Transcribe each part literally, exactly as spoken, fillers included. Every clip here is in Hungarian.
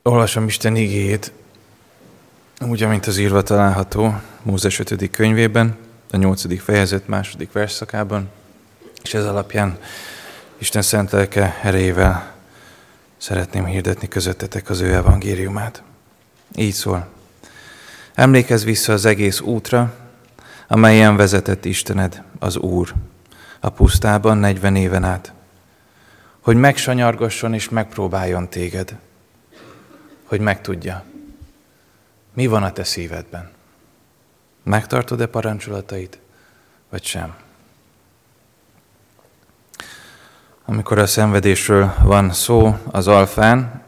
Olvasom Isten igéjét, úgy, amint az írva található Mózes ötödik könyvében, a nyolcadik fejezet második versszakában, és ez alapján Isten szent lelke erejével szeretném hirdetni közöttetek az ő evangéliumát. Így szól. Emlékezz vissza az egész útra, amelyen vezetett Istened, az Úr, a pusztában negyven éven át, hogy megsanyargasson és megpróbáljon téged, hogy megtudja, mi van a te szívedben. Megtartod-e parancsolatait, vagy sem? Amikor a szenvedésről van szó az alfán,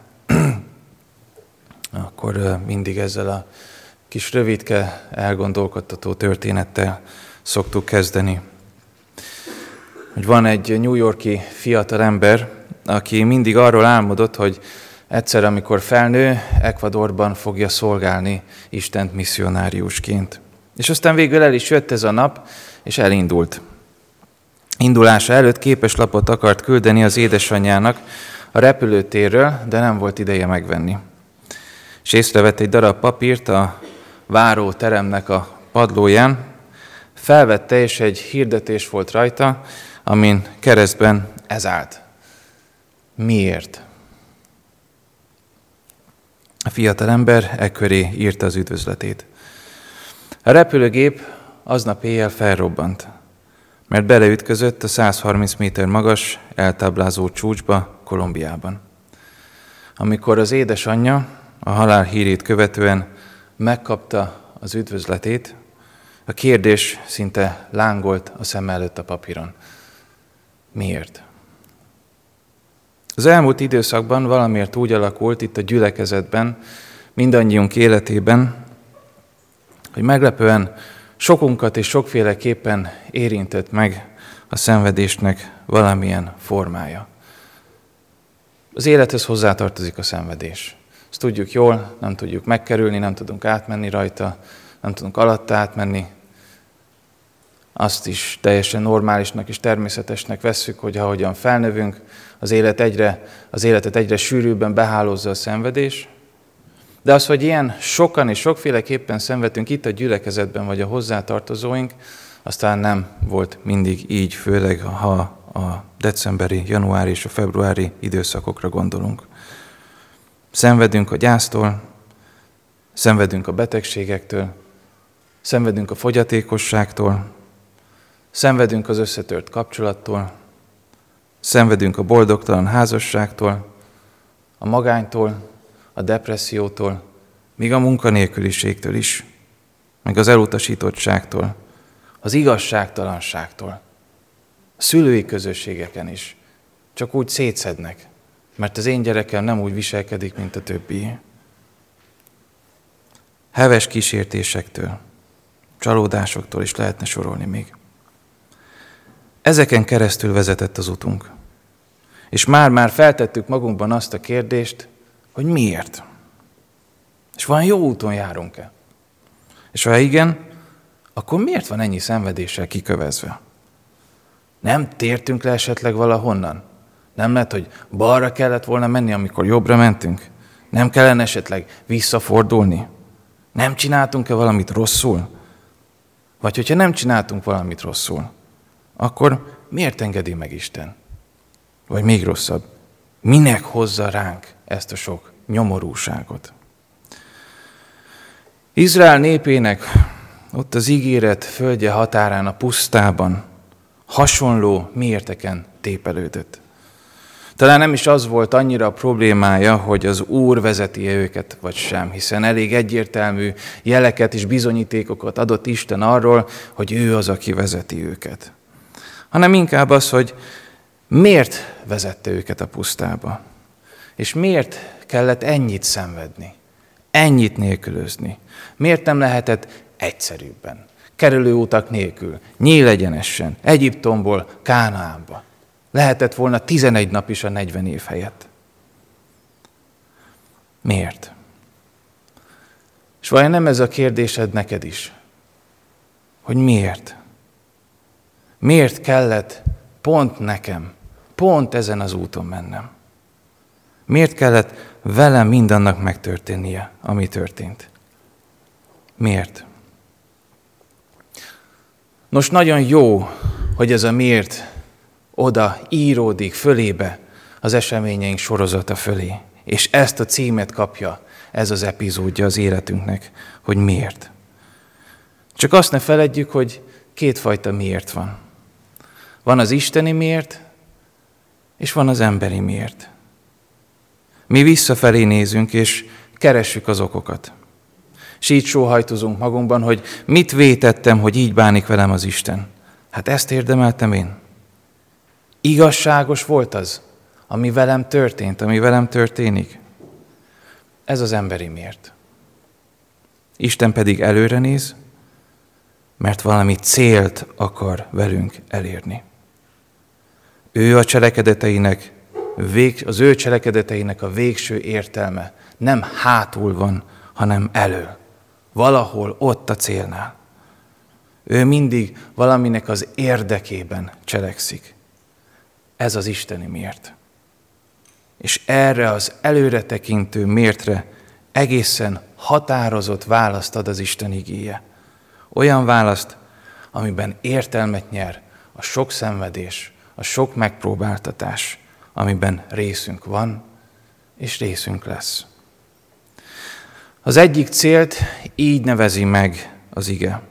akkor mindig ezzel a kis rövidke, elgondolkodtató történettel szoktuk kezdeni. Hogy van egy New York-i fiatalember, aki mindig arról álmodott, hogy egyszer, amikor felnő, Ecuadorban fogja szolgálni Istent misszionáriusként. És aztán végül el is jött ez a nap, és elindult. Indulása előtt képeslapot akart küldeni az édesanyjának a repülőtérről, de nem volt ideje megvenni. És észrevett egy darab papírt a váróteremnek a padlóján, felvette, és egy hirdetés volt rajta, amin keresztben ez állt. Miért? A fiatalember ekköré írta az üdvözletét. A repülőgép aznap éjjel felrobbant, mert beleütközött a száz harminc méter magas, eltáblázó csúcsba Kolumbiában. Amikor az édesanyja a halál hírét követően megkapta az üdvözletét, a kérdés szinte lángolt a szem előtt a papíron. Miért? Az elmúlt időszakban valamiért úgy alakult itt a gyülekezetben, mindannyiunk életében, hogy meglepően sokunkat és sokféleképpen érintett meg a szenvedésnek valamilyen formája. Az élethez hozzátartozik a szenvedés. Ezt tudjuk jól, nem tudjuk megkerülni, nem tudunk átmenni rajta, nem tudunk alatta átmenni. Azt is teljesen normálisnak és természetesnek vesszük, hogy ahogyan felnövünk, az, élet egyre, az életet egyre sűrűbben behálózza a szenvedés. De az, hogy ilyen sokan és sokféleképpen szenvedünk itt a gyülekezetben, vagy a hozzátartozóink, aztán nem volt mindig így, főleg ha a decemberi, januári és a februári időszakokra gondolunk. Szenvedünk a gyásztól, szenvedünk a betegségektől, szenvedünk a fogyatékosságtól, szenvedünk az összetört kapcsolattól, szenvedünk a boldogtalan házasságtól, a magánytól, a depressziótól, míg a munkanélküliségtől is, meg az elutasítottságtól, az igazságtalanságtól, a szülői közösségeken is. Csak úgy szétszednek, mert az én gyerekem nem úgy viselkedik, mint a többi. Heves kísértésektől, csalódásoktól is lehetne sorolni még. Ezeken keresztül vezetett az utunk. És már-már feltettük magunkban azt a kérdést, hogy miért? És vajon jó úton járunk-e? És ha igen, akkor miért van ennyi szenvedéssel kikövezve? Nem tértünk le esetleg valahonnan? Nem lehet, hogy balra kellett volna menni, amikor jobbra mentünk? Nem kellene esetleg visszafordulni? Nem csináltunk-e valamit rosszul? Vagy hogyha nem csináltunk valamit rosszul, akkor miért engedi meg Isten? Vagy még rosszabb, minek hozza ránk ezt a sok nyomorúságot? Izrael népének ott az ígéret földje határán, a pusztában hasonló méreteken tépelődött. Talán nem is az volt annyira a problémája, hogy az Úr vezeti őket, vagy sem, hiszen elég egyértelmű jeleket és bizonyítékokat adott Isten arról, hogy ő az, aki vezeti őket. Hanem inkább az, hogy miért vezette őket a pusztába, és miért kellett ennyit szenvedni, ennyit nélkülözni. Miért nem lehetett egyszerűbben, kerülőutak nélkül, nyílegyenesen, Egyiptomból Kánaánba. Lehetett volna tizenegy nap is a negyven év helyett. Miért? És vajon nem ez a kérdésed neked is? Hogy miért? Miért kellett pont nekem, pont ezen az úton mennem? Miért kellett velem mindannak megtörténnie, ami történt? Miért? Nos, nagyon jó, hogy ez a miért oda íródik fölébe az eseményeink sorozata fölé. És ezt a címet kapja ez az epizódja az életünknek, hogy miért. Csak azt ne feledjük, hogy kétfajta miért van. Van az isteni miért, és van az emberi miért. Mi visszafelé nézünk, és keressük az okokat. És így sóhajtozunk magunkban, hogy mit vétettem, hogy így bánik velem az Isten. Hát ezt érdemeltem én. Igazságos volt az, ami velem történt, ami velem történik. Ez az emberi miért. Isten pedig előre néz, mert valami célt akar velünk elérni. Ő a cselekedeteinek, az ő cselekedeteinek a végső értelme nem hátul van, hanem elől. Valahol ott a célnál. Ő mindig valaminek az érdekében cselekszik. Ez az isteni miért. És erre az előretekintő miértre egészen határozott választ ad az Isten igéje. Olyan választ, amiben értelmet nyer a sok szenvedés, a sok megpróbáltatás, amiben részünk van, és részünk lesz. Az egyik célt így nevezi meg az ige.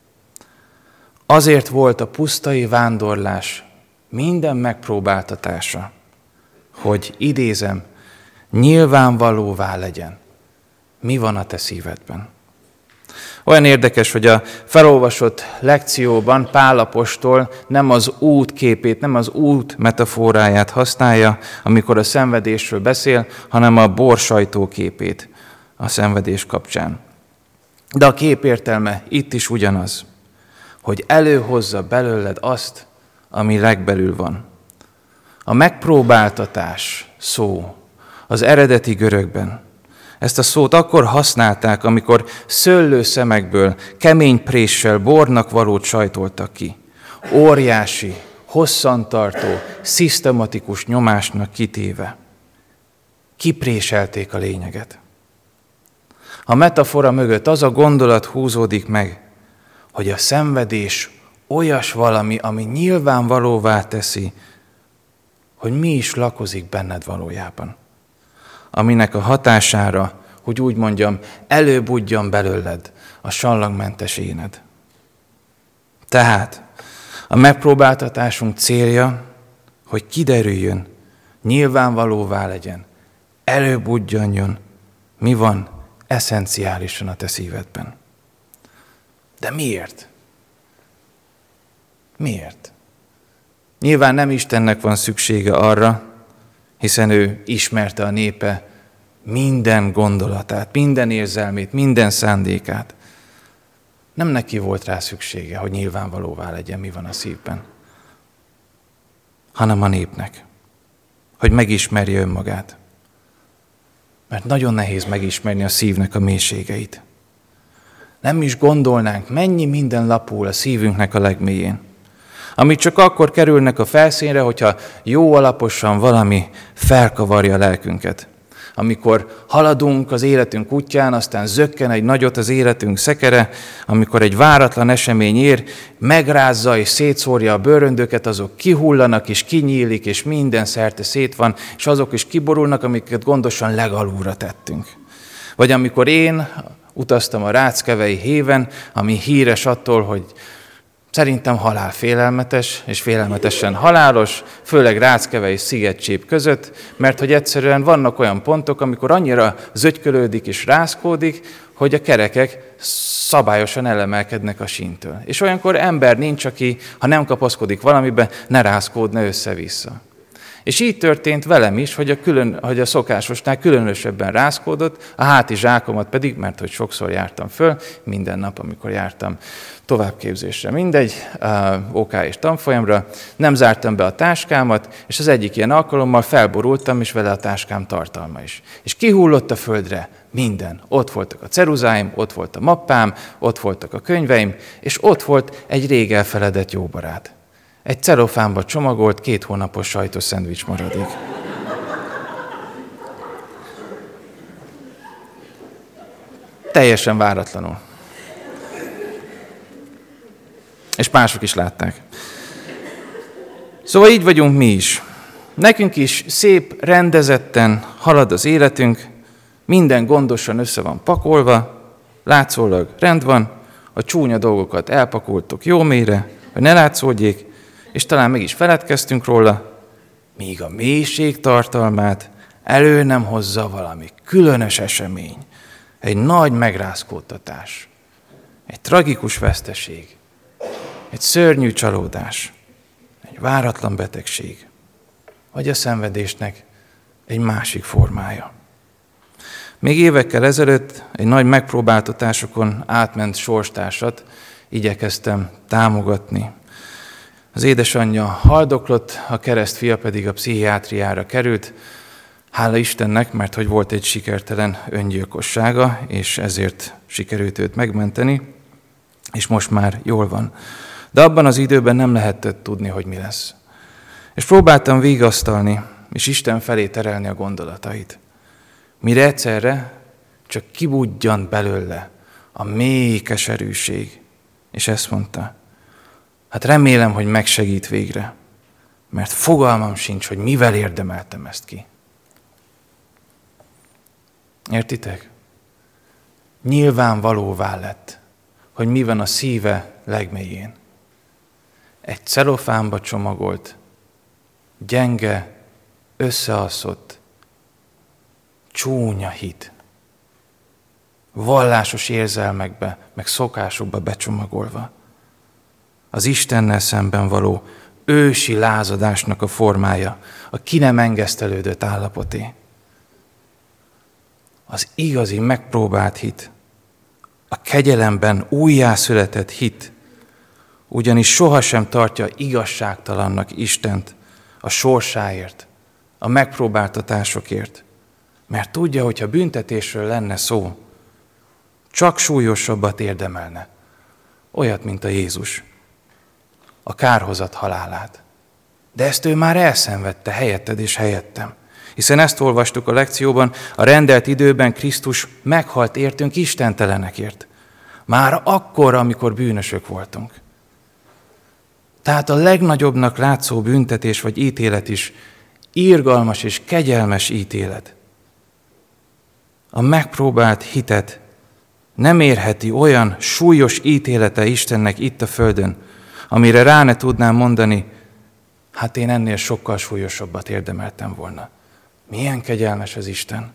Azért volt a pusztai vándorlás minden megpróbáltatása, hogy idézem, nyilvánvalóvá legyen, mi van a te szívedben. Olyan érdekes, hogy a felolvasott lekcióban Pál apostol nem az út képét, nem az út metaforáját használja, amikor a szenvedésről beszél, hanem a borsajtó képét a szenvedés kapcsán. De a kép értelme itt is ugyanaz, hogy előhozza belőled azt, ami legbelül van. A megpróbáltatás szó az eredeti görögben. Ezt a szót akkor használták, amikor szőlőszemekből, kemény préssel bornak valót sajtoltak ki. Óriási, hosszantartó, szisztematikus nyomásnak kitéve. Kipréselték a lényeget. A metafora mögött az a gondolat húzódik meg, hogy a szenvedés olyas valami, ami nyilvánvalóvá teszi, hogy mi is lakozik benned valójában. Aminek a hatására, hogy úgy mondjam, előbudjan belőled a sallangmentes éned. Tehát a megpróbáltatásunk célja, hogy kiderüljön, nyilvánvalóvá legyen, előbudjanjon, mi van eszenciálisan a te szívedben. De miért? Miért? Nyilván nem Istennek van szüksége arra, hiszen ő ismerte a népe minden gondolatát, minden érzelmét, minden szándékát. Nem neki volt rá szüksége, hogy nyilvánvalóvá legyen, mi van a szívben, hanem a népnek, hogy megismerje önmagát. Mert nagyon nehéz megismerni a szívnek a mélységeit. Nem is gondolnánk, mennyi minden lapul a szívünknek a legmélyén. Amit csak akkor kerülnek a felszínre, hogyha jó alaposan valami felkavarja a lelkünket. Amikor haladunk az életünk útján, aztán zökken egy nagyot az életünk szekere, amikor egy váratlan esemény ér, megrázza és szétszórja a bőröndöket, azok kihullanak és kinyílik, és minden szerte szét van, és azok is kiborulnak, amiket gondosan legalulra tettünk. Vagy amikor én utaztam a Ráckevei héven, ami híres attól, hogy szerintem halál félelmetes, és félelmetesen halálos, főleg Ráckevei és Szigetcsép között, mert hogy egyszerűen vannak olyan pontok, amikor annyira zögykölődik és rázkódik, hogy a kerekek szabályosan elemelkednek a síntől. És olyankor ember nincs, aki, ha nem kapaszkodik valamibe, ne rázkódna össze-vissza. És így történt velem is, hogy a, külön, hogy a szokásosnál különösebben rázkódott, a háti zsákomat pedig, mert hogy sokszor jártam föl, minden nap, amikor jártam továbbképzésre, mindegy, ó ká és tanfolyamra, nem zártam be a táskámat, és az egyik ilyen alkalommal felborultam, és vele a táskám tartalma is. És kihullott a földre minden. Ott voltak a ceruzáim, ott volt a mappám, ott voltak a könyveim, és ott volt egy rég elfeledett jó barát. Egy celofánba csomagolt két hónapos sajtos szendvics maradék. teljesen váratlanul. És mások is látták. Szóval így vagyunk mi is. Nekünk is szép, rendezetten halad az életünk, minden gondosan össze van pakolva, látszólag rend van, a csúnya dolgokat elpakoltuk jó mélyre, hogy ne látszódjék, és talán meg is feledkeztünk róla, míg a mélység tartalmát elő nem hozza valami különös esemény, egy nagy megrázkódtatás, egy tragikus veszteség, egy szörnyű csalódás, egy váratlan betegség, vagy a szenvedésnek egy másik formája. Még évekkel ezelőtt egy nagy megpróbáltatásokon átment sorstársat igyekeztem támogatni. Az édesanyja haldoklott, a keresztfia pedig a pszichiátriára került. Hála Istennek, mert hogy volt egy sikertelen öngyilkossága, és ezért sikerült őt megmenteni, és most már jól van. De abban az időben nem lehetett tudni, hogy mi lesz. És próbáltam vigasztalni, és Isten felé terelni a gondolatait. Mire egyszerre csak kibudjant belőle a mély keserűség, és ezt mondta, hát remélem, hogy megsegít végre, mert fogalmam sincs, hogy mivel érdemeltem ezt ki. Értitek? Nyilvánvalóvá lett, hogy mi van a szíve legmélyén. Egy celofánba csomagolt, gyenge, összealszott, csúnya hit. Vallásos érzelmekbe, meg szokásokba becsomagolva. Az Istennel szemben való ősi lázadásnak a formája, a ki nem engesztelődött állapoté. Az igazi megpróbált hit, a kegyelemben újjászületett hit, ugyanis sohasem tartja igazságtalannak Istent a sorsáért, a megpróbáltatásokért, mert tudja, hogyha büntetésről lenne szó, csak súlyosabbat érdemelne, olyat, mint a Jézus, a kárhozat halálát. De ezt ő már elszenvedte helyetted és helyettem. Hiszen ezt olvastuk a lekcióban, a rendelt időben Krisztus meghalt értünk istentelenekért. Már akkor, amikor bűnösök voltunk. Tehát a legnagyobbnak látszó büntetés vagy ítélet is irgalmas és kegyelmes ítélet. A megpróbált hitet nem érheti olyan súlyos ítélete Istennek itt a földön, amire rá ne tudnám mondani, hát én ennél sokkal súlyosabbat érdemeltem volna. Milyen kegyelmes az Isten.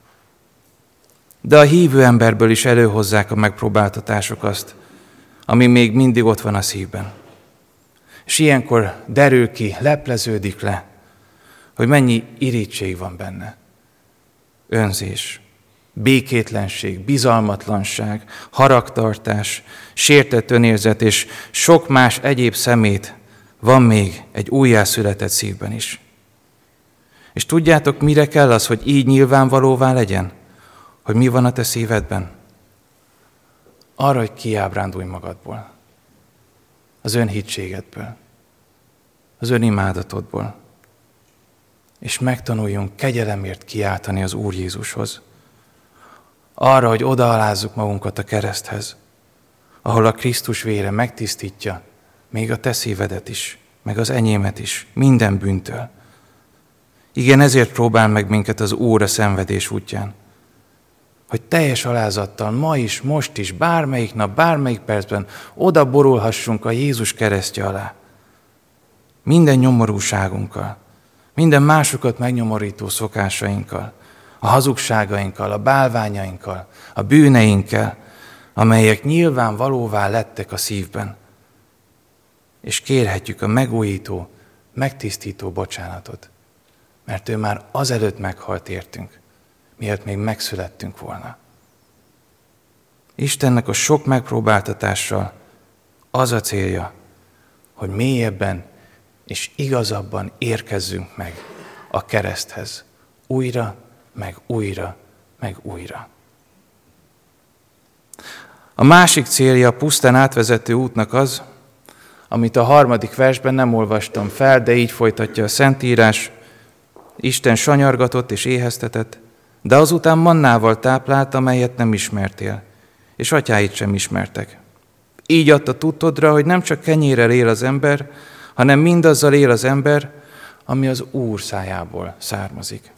De a hívő emberből is előhozzák a megpróbáltatások azt, ami még mindig ott van a szívben. És ilyenkor derül ki, lepleződik le, hogy mennyi irítség van benne. Önzés, békétlenség, bizalmatlanság, haragtartás, sértett önérzet és sok más egyéb szemét van még egy újjászületett szívben is. És tudjátok, mire kell az, hogy így nyilvánvalóvá legyen? Hogy mi van a te szívedben? Arra, hogy kiábrándulj magadból, az önhitségedből, az önimádatodból, és megtanuljunk kegyelemért kiáltani az Úr Jézushoz. Arra, hogy odaalázzuk magunkat a kereszthez, ahol a Krisztus vére megtisztítja még a te szívedet is, meg az enyémet is, minden bűntől. Igen, ezért próbál meg minket az Úr a szenvedés útján, hogy teljes alázattal ma is, most is, bármelyik nap, bármelyik percben oda borulhassunk a Jézus keresztje alá. Minden nyomorúságunkkal, minden másokat megnyomorító szokásainkkal, a hazugságainkkal, a bálványainkkal, a bűneinkkel, amelyek nyilvánvalóvá lettek a szívben. És kérhetjük a megújító, megtisztító bocsánatot, mert ő már azelőtt meghalt értünk, miatt még megszülettünk volna. Istennek a sok megpróbáltatással az a célja, hogy mélyebben és igazabban érkezzünk meg a kereszthez. Újra, meg újra, meg újra. A másik célja a pusztán átvezető útnak az, amit a harmadik versben nem olvastam fel, de így folytatja a Szentírás. Isten sanyargatott és éheztetett, de azután mannával táplált, amelyet nem ismertél, és atyáit sem ismertek. Így adta tudtodra, hogy nem csak kenyérrel él az ember, hanem mindazzal él az ember, ami az Úr szájából származik.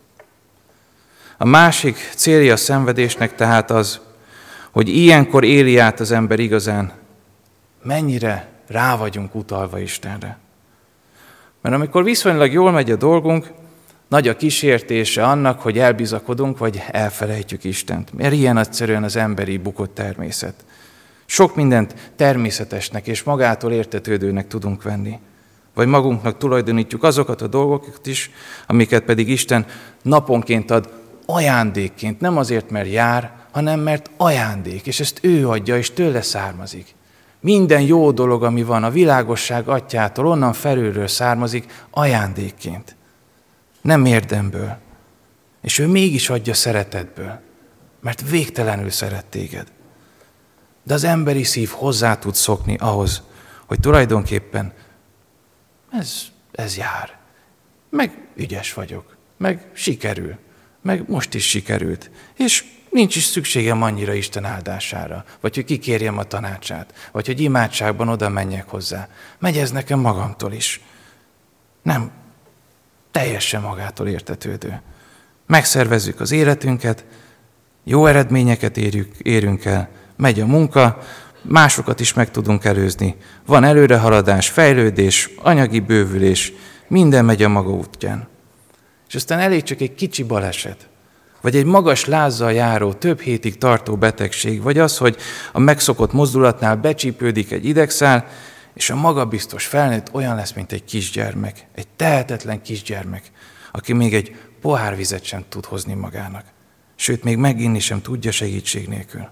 A másik célja a szenvedésnek tehát az, hogy ilyenkor éli át az ember igazán, mennyire rá vagyunk utalva Istenre. Mert amikor viszonylag jól megy a dolgunk, nagy a kísértése annak, hogy elbizakodunk, vagy elfelejtjük Istent. Mert ilyen egyszerűen az emberi bukott természet. Sok mindent természetesnek és magától értetődőnek tudunk venni. Vagy magunknak tulajdonítjuk azokat a dolgokat is, amiket pedig Isten naponként ad ajándékként. Nem azért, mert jár, hanem mert ajándék, és ezt ő adja, és tőle származik. Minden jó dolog, ami van a világosság atyától, onnan felülről származik ajándékként. Nem érdemből. És ő mégis adja szeretetből, mert végtelenül szeret téged. De az emberi szív hozzá tud szokni ahhoz, hogy tulajdonképpen ez, ez jár. Meg ügyes vagyok, meg sikerül, meg most is sikerült. És nincs is szükségem annyira Isten áldására, vagy hogy kikérjem a tanácsát, vagy hogy imádságban oda menjek hozzá. Megy ez nekem magamtól is. Nem, teljesen magától értetődő. Megszervezzük az életünket, jó eredményeket érjük, érünk el, megy a munka, másokat is meg tudunk előzni. Van előrehaladás, fejlődés, anyagi bővülés, minden megy a maga útján. És aztán elég csak egy kicsi baleset, vagy egy magas lázzal járó, több hétig tartó betegség, vagy az, hogy a megszokott mozdulatnál becsípődik egy idegszál, és a magabiztos felnőtt olyan lesz, mint egy kisgyermek, egy tehetetlen kisgyermek, aki még egy pohár vizet sem tud hozni magának, sőt, még meginni sem tudja segítség nélkül.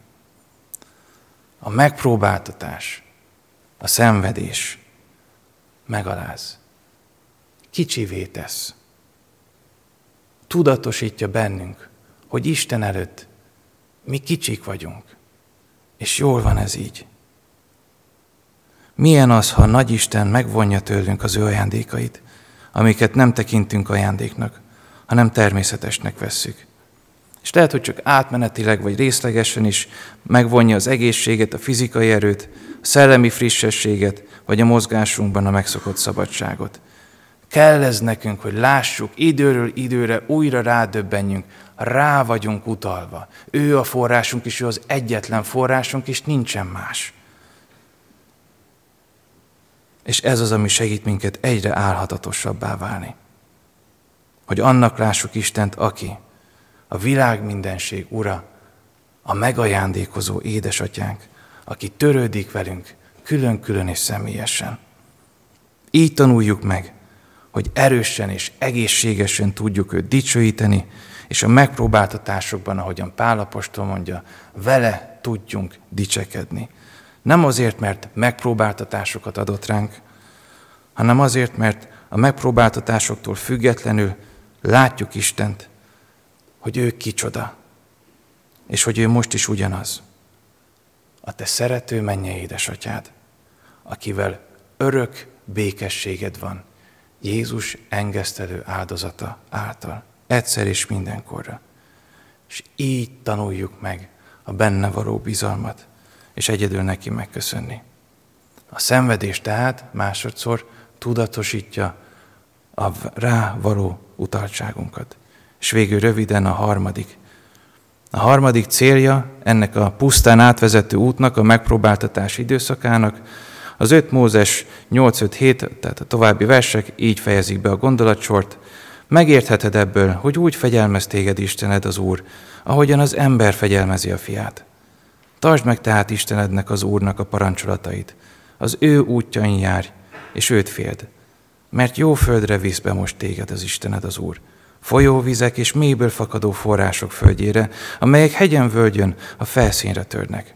A megpróbáltatás, a szenvedés megaláz, kicsivé tesz, tudatosítja bennünk, hogy Isten előtt mi kicsik vagyunk, és jól van ez így. Milyen az, ha Nagy Isten megvonja tőlünk az ő ajándékait, amiket nem tekintünk ajándéknak, hanem természetesnek vesszük. És lehet, hogy csak átmenetileg vagy részlegesen is megvonja az egészséget, a fizikai erőt, a szellemi frissességet, vagy a mozgásunkban a megszokott szabadságot. Kell ez nekünk, hogy lássuk, időről időre újra rádöbbenjünk, rá vagyunk utalva. Ő a forrásunk, és ő az egyetlen forrásunk, és nincsen más. És ez az, ami segít minket egyre álhatatosabbá válni. Hogy annak lássuk Istent, aki a világ mindenség ura, a megajándékozó édesatyánk, aki törődik velünk külön-külön és személyesen. Így tanuljuk meg, hogy erősen és egészségesen tudjuk őt dicsőíteni, és a megpróbáltatásokban, ahogyan Pál apostol mondja, vele tudjunk dicsekedni. Nem azért, mert megpróbáltatásokat adott ránk, hanem azért, mert a megpróbáltatásoktól függetlenül látjuk Istent, hogy ő kicsoda, és hogy ő most is ugyanaz. A te szerető mennyei édesatyád, akivel örök békességed van, Jézus engesztelő áldozata által, egyszer és mindenkorra. És így tanuljuk meg a benne való bizalmat, és egyedül neki megköszönni. A szenvedés tehát másodszor tudatosítja a rá való utaltságunkat. És végül röviden a harmadik. A harmadik célja ennek a pusztán átvezető útnak, a megpróbáltatás időszakának, az öt Mózes nyolc öt hét, tehát a további versek így fejezik be a gondolatsort. Megértheted ebből, hogy úgy fegyelmez téged Istened az Úr, ahogyan az ember fegyelmezi a fiát. Tartsd meg tehát Istenednek, az Úrnak a parancsolatait, az ő útjain járj, és őt féld, mert jó földre visz be most téged az Istened az Úr, folyóvizek és mélyből fakadó források földjére, amelyek hegyen-völgyön a felszínre törnek.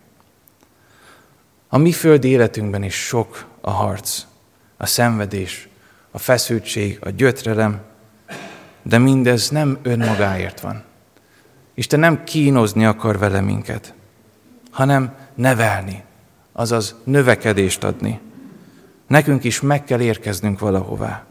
A mi földi életünkben is sok a harc, a szenvedés, a feszültség, a gyötrelem, de mindez nem önmagáért van. Isten nem kínozni akar vele minket, hanem nevelni, azaz növekedést adni. Nekünk is meg kell érkeznünk valahová.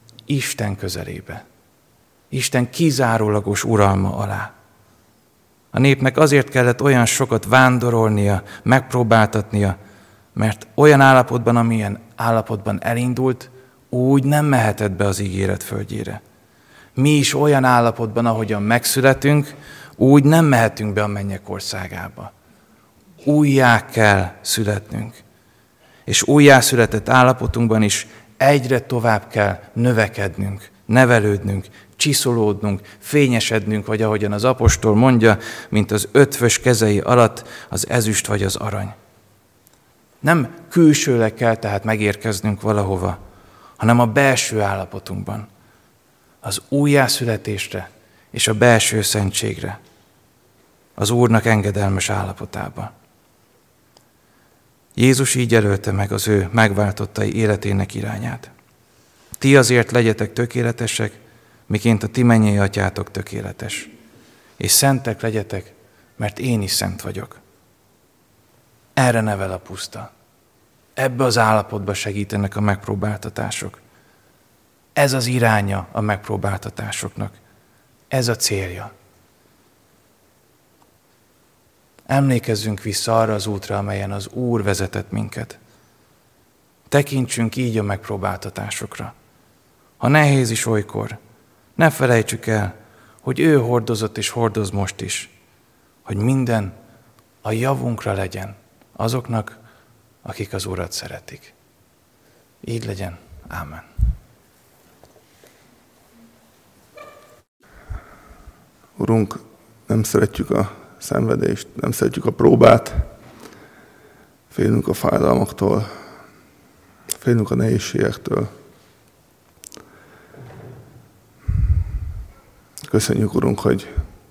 Isten közelébe. Isten kizárólagos uralma alá. A népnek azért kellett olyan sokat vándorolnia, megpróbáltatnia, mert olyan állapotban, amilyen állapotban elindult, úgy nem mehetett be az ígéret földjére. Mi is olyan állapotban, ahogyan megszületünk, úgy nem mehetünk be a mennyek országába. Újjá kell születnünk. És újjászületett állapotunkban is egyre tovább kell növekednünk, nevelődnünk, csiszolódnunk, fényesednünk, vagy ahogyan az apostol mondja, mint az ötvös kezei alatt az ezüst vagy az arany. Nem külsőleg kell tehát megérkeznünk valahova, hanem a belső állapotunkban, az újjászületésre és a belső szentségre, az Úrnak engedelmes állapotába. Jézus így jelölte meg az ő megváltottai életének irányát. Ti azért legyetek tökéletesek, miként a ti mennyei atyátok tökéletes. És szentek legyetek, mert én is szent vagyok. Erre nevel a puszta. Ebbe az állapotba segítenek a megpróbáltatások. Ez az iránya a megpróbáltatásoknak. Ez a célja. Emlékezzünk vissza arra az útra, amelyen az Úr vezetett minket. Tekintsünk így a megpróbáltatásokra. Ha nehéz is olykor, ne felejtsük el, hogy ő hordozott és hordoz most is, hogy minden a javunkra legyen azoknak, akik az Urat szeretik. Így legyen. Ámen. Urunk, nem szeretjük a szenvedést, nem szeretjük a próbát, félünk a fájdalmaktól, félünk a nehézségektől. Köszönjük, Urunk, hogy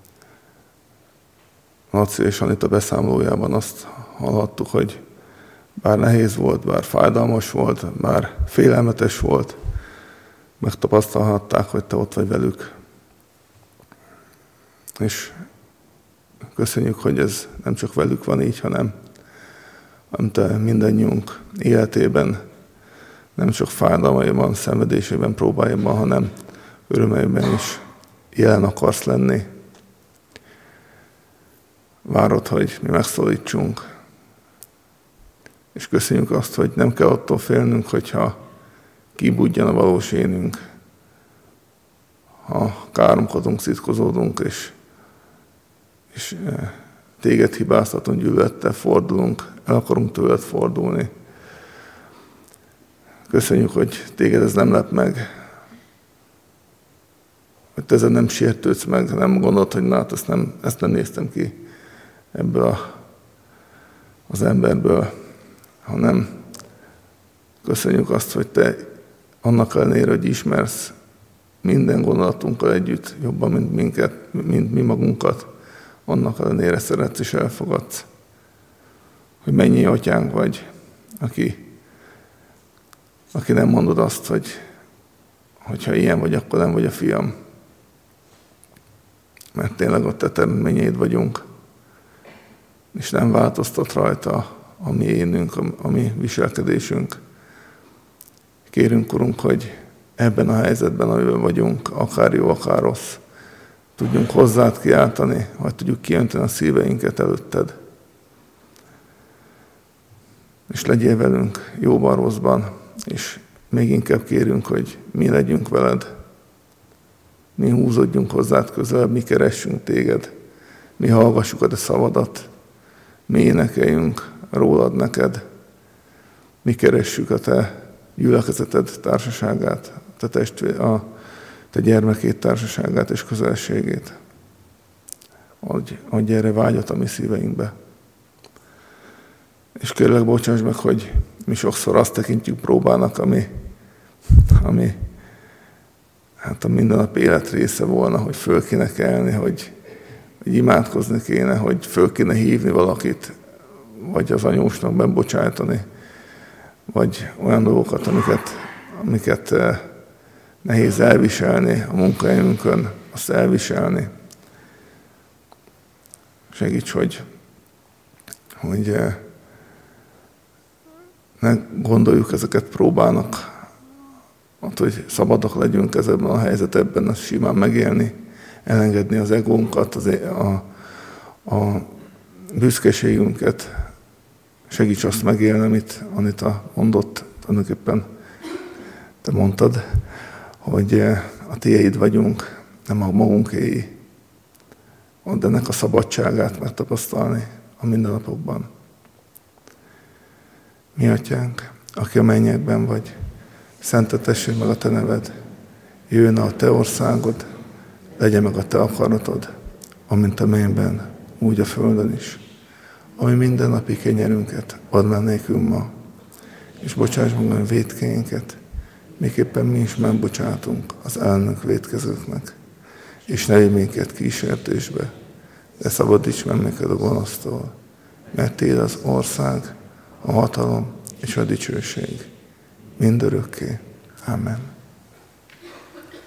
Laci és Anita beszámolójában azt hallhattuk, hogy bár nehéz volt, bár fájdalmas volt, bár félelmetes volt, megtapasztalhatták, hogy Te ott vagy velük. És köszönjük, hogy ez nem csak velük van így, hanem, hanem Te mindannyiunk életében, nem csak fájdalmaiban, szenvedésében, próbáiban, hanem örömeiben is jelen akarsz lenni. Várod, hogy mi megszólítsunk. És köszönjük azt, hogy nem kell attól félnünk, hogyha kibudjan a valós énünk, ha káromkodunk, szitkozódunk, és, és téged hibáztatunk, gyűlölettel fordulunk, el akarunk tőled fordulni. Köszönjük, hogy téged ez nem lep meg, hogy te ezen nem sértődsz meg, nem gondolod, hogy na, ezt nem, ezt nem néztem ki ebből a, az emberből, hanem köszönjük azt, hogy te annak ellenére, hogy ismersz minden gondolatunkkal együtt jobban, mint minket, mint mi magunkat, annak ellenére szeretsz és elfogadsz, hogy mennyi atyánk vagy, aki, aki nem mondod azt, hogy hogyha ilyen vagy, akkor nem vagy a fiam. Mert tényleg a te terményeid vagyunk, és nem változtat rajta a mi énünk, a mi viselkedésünk. Kérünk, Urunk, hogy ebben a helyzetben, amiben vagyunk, akár jó, akár rossz, tudjunk hozzád kiáltani, vagy tudjuk kiönteni a szíveinket előtted. És legyél velünk jóban, rosszban, és még inkább kérünk, hogy mi legyünk veled, mi húzódjunk hozzád közelebb, mi keressünk téged, mi hallgassuk a te szavadat, mi énekeljünk rólad neked, mi keressük a te gyülekezeted társaságát, a te, testvér, a te gyermekét társaságát és közelségét. Adj, adj erre vágyat a mi szíveinkbe. És kérlek, bocsáss meg, hogy mi sokszor azt tekintjük próbának, ami, ami hát a mindennapi élet része volna, hogy föl kéne kelni, hogy, hogy imádkozni kéne, hogy föl kéne hívni valakit, vagy az anyósnak bebocsájtani, vagy olyan dolgokat, amiket, amiket nehéz elviselni a munkahelyünkön, azt elviselni. Segíts, hogy, hogy ne gondoljuk ezeket próbálnak, hogy szabadok legyünk ezekben a helyzetben, ezt simán megélni, elengedni az egónkat, az, a, a büszkeségünket, segíts azt megélni, amit Anita mondott, tulajdonképpen te mondtad, hogy a tiéd vagyunk, nem a magunkéi. Add ennek a szabadságát megtapasztalni a mindennapokban. Mi atyánk, aki a mennyekben vagy, szenteltessék meg a te neved, jöjjön a te országod, legyen meg a te akaratod, amint a mennyben, úgy a földön is. Ami mindennapi kenyerünket add meg nékünk ma, és bocsáss meg a vétkeinket, miképpen mi is megbocsátunk az ellenünk vétkezőknek, és ne vigy minket kísértésbe, de szabadíts meg minket a gonosztól, mert tiéd az ország, a hatalom és a dicsőség mindörökké. Amen.